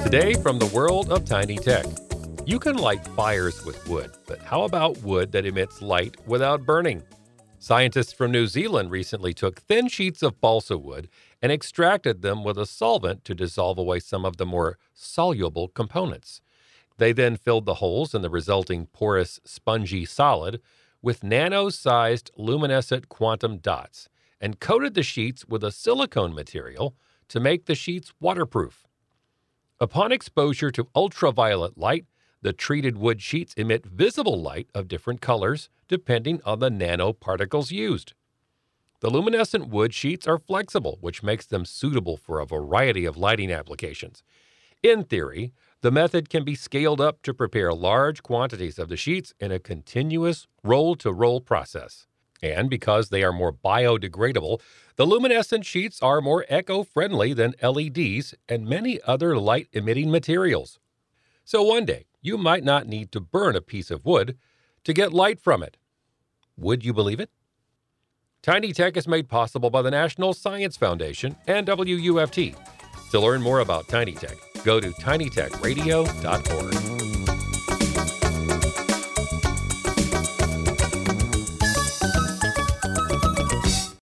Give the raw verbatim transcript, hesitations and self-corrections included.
Today from the world of tiny tech. You can light fires with wood, but how about wood that emits light without burning? Scientists from New Zealand recently took thin sheets of balsa wood and extracted them with a solvent to dissolve away some of the more soluble components. They then filled the holes in the resulting porous, spongy solid with nano-sized luminescent quantum dots and coated the sheets with a silicone material to make the sheets waterproof. Upon exposure to ultraviolet light, the treated wood sheets emit visible light of different colors depending on the nanoparticles used. The luminescent wood sheets are flexible, which makes them suitable for a variety of lighting applications. In theory, the method can be scaled up to prepare large quantities of the sheets in a continuous roll-to-roll process. And because they are more biodegradable, the luminescent sheets are more eco-friendly than L E Ds and many other light-emitting materials. So one day, you might not need to burn a piece of wood to get light from it. Would you believe it? Tiny Tech is made possible by the National Science Foundation and W U F T. To learn more about Tiny Tech, go to tiny tech radio dot org.